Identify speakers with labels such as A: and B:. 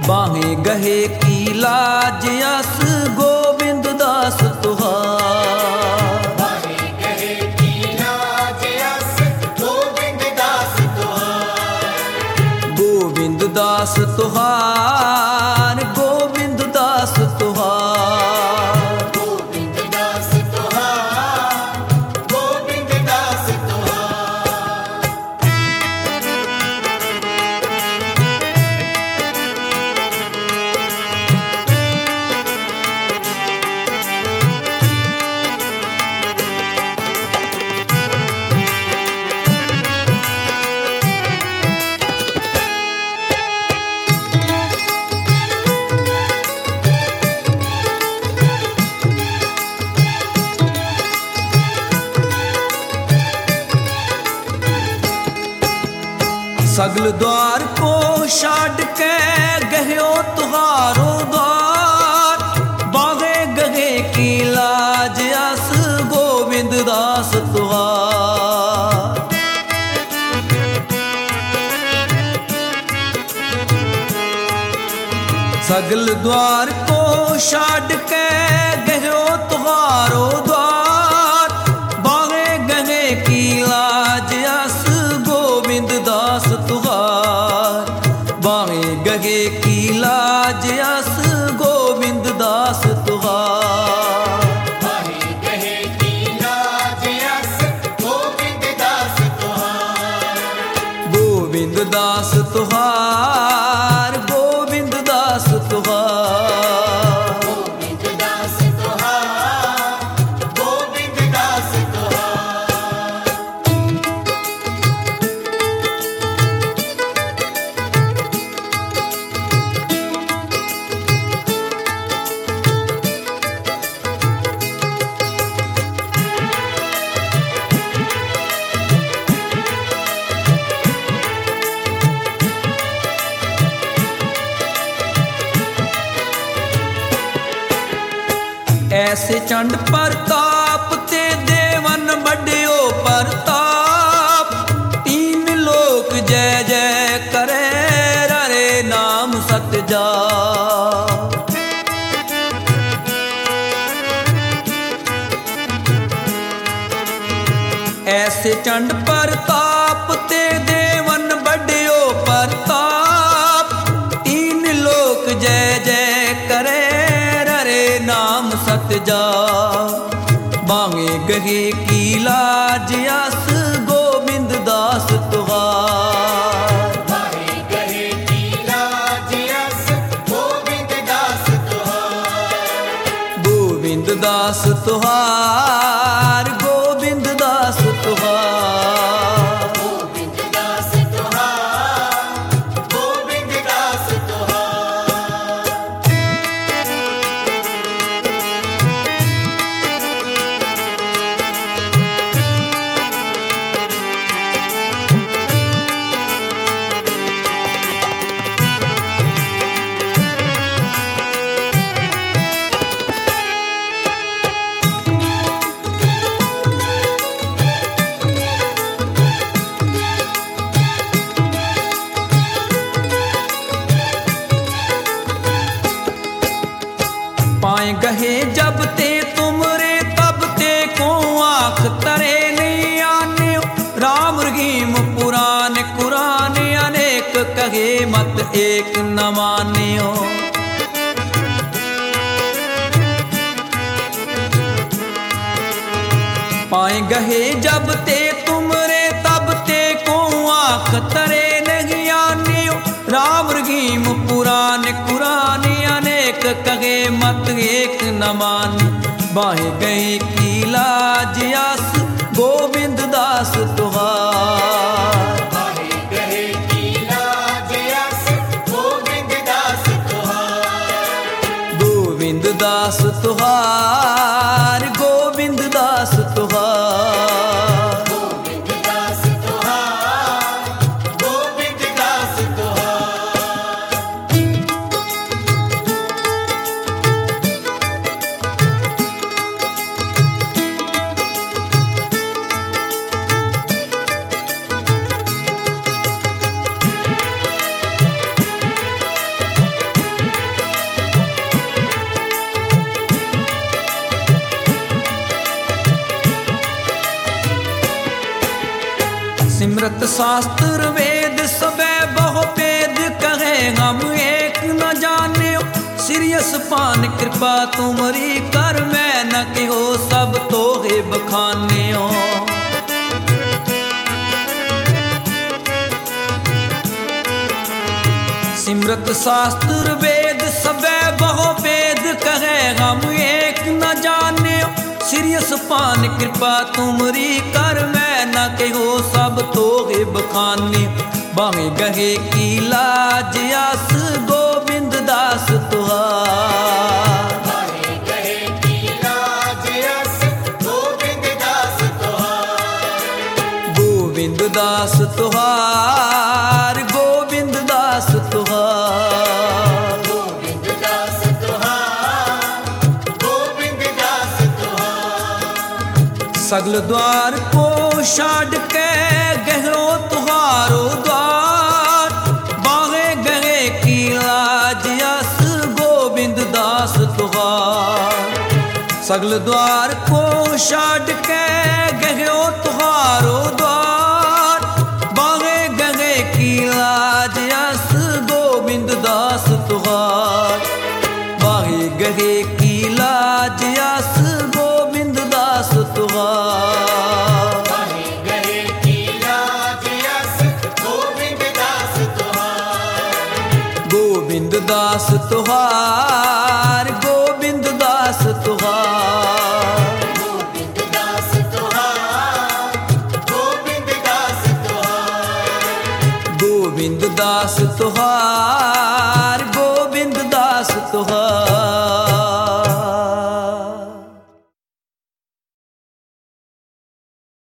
A: बाहें गहे की लाज अस गोविंद दास तुहार।
B: बाहें गहे की लाज अस गोविंद दास तुहार।
A: गोविंद दास तुहार, गोविंद दास तुहार।
B: गोविंद दास तुहार, गोविंद दास तुहार।
A: सगल द्वार को छाड़ के गह्यो तुहारो द्वार। बागे गहे की लाज अस गोविंद दास तुहार। सगल द्वार को छाड़ के गह्यो तुहारो द्वार। बागे गहे की लाज अस गोविंद दास तुहार। बाहें गहे की लाज अस गोविंद दास तुहार।
B: बाहें गहे की लाज अस गोविंद दास तुहार।
A: गोविंद दास तुहार, गोविंद दास तुहार।
B: गोविंद दास तुहार, गोविंद दास तुहार।
A: ऐसे चंड प्रताप ते देवन बड़ियो प्रताप। तीन लोक जय जय करे रे नाम सत जाप। ऐसे चंड प्रताप ते देवन बड़ियो प्रताप। तीन लोक जय जय करे रे नाम सत जाप। बांगे गहे की लाज अस गोविंद दास तुहार।
B: बाहें गहे की लाज अस गोविंद दास तुहार।
A: गोविंद दास तुहार, गोविंद दास तुहार।
B: गोविंद दास तुहार, गोविंद दास तुहार।
A: पाए गहे जब ते तुमरे तब ते को आँख तरे नहीं आने। राम रहीम पुराण कुरान अनेक कहे मत एक न मान्यो। पाए गहे जब ते तुमरे तब ते को आँख तरे नहीं आने। राम रहीम पुराण कुरान अनेक कहे मत एक न मान। बाहें गहे की लाज अस गोविंद दास तुहार।
B: बाहें गहे की लाज अस गोविंद दास तुहार।
A: गोविंद दास तुहार, गोविंद दास तुहार।
B: गोविंद दास तुहार, गोविंद दास तुहार।
A: सिमरत शास्त्र वेद सबे बहु भेद कहे हम एक न जाने सिरियस पान कृपा तुमरी कर मैं न कहो सब तोहे बखाने हो। सिमरत शास्त्र वेद सबे बहु भेद कहे हम एक न जाने सिरियस पान कृपा तुमरी कर मैं न कहो सब तोहे बखाने। बाहे गहे की लाज आस गोविंद दास तुहार।
B: बाहे गहे की लाज आस गोविंद दास तुहार।
A: गोविंद दास तुहार गोविंद दास तुहार।
B: गोविंद दास तुहार गोविंद दास तुहार।
A: सगल द्वार को छाड़ के गहरो तुहारो द्वार। बाहे गहे की लाज आस गोविंद दास तुहार। सगल द्वार को छाड़ के गहरो तुहारो द्वार। बाहे गहे की लाज आस गोविंद दास तुहार। बाहे गहे की लाज आस गोविंद दास तुहार।
B: बाहे गहे की लाज आस गोविंद दास तुहार।
A: गोविंद दास तुहार गोविंद दास तुहार।
B: गोविंद दास तुहार गोविंद दास तुहार।
A: गोविंद दास तुहार